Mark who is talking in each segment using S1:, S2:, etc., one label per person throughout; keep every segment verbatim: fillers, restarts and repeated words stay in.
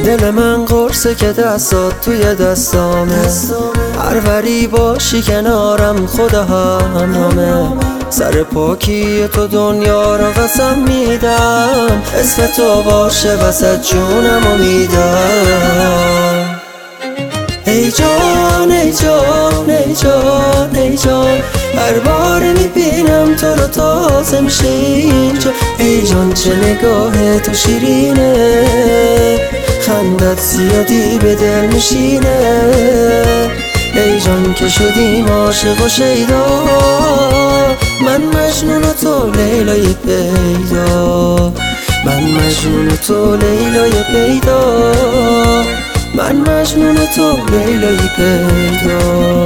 S1: دل من قرصه که دستات توی دستامه، هر وری باشی کنارم خدا همرامه. سر پاکی تو دنیا رو قسم میدم، اسم تو باشه وسط جونم و میدم. ای جان ای جان ای جان ای جان، هر بار میبینم تو رو تازه میشه اینجا. ای جان چه نگاه تو شیرینه، خندت زیادی به دل میشینه. ای جان که شدیم عاشق و شیدا، من مجنون و تو لیلای پیدا. من مجنون و تو لیلای پیدا. من مجنون و تو لیلای پیدا.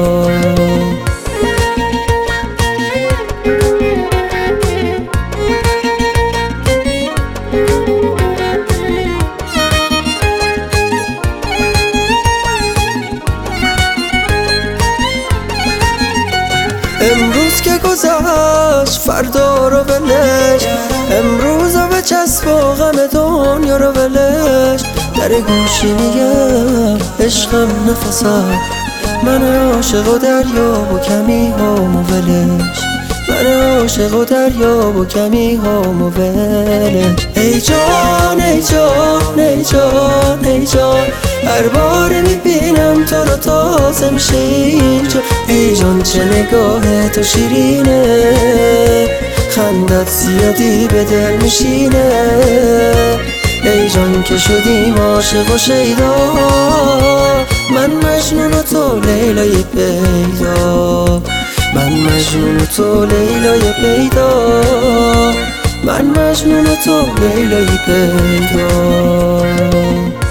S1: امروز که گذشت فردا رو ولش، امروز رو بچسب و غم دنیا رو ولش. در گوشی میگم عشقم نفسم، من عاشق و دریا و کمی هم و ولش. من عاشق و دریا و کمی هم و ولش. ای جان ای جان ای جان ای جان، هر بار میبینم تو رو تازه میشه اینجا. ای جان چه نگاه تو شیرینه، خندت زیادی به دل میشینه. ای جان که شدیم عاشق و شیدا، من مجنون و تو لیلای پیدا. من مجنون و تو لیلای پیدا. من مجنون و تو لیلای پیدا.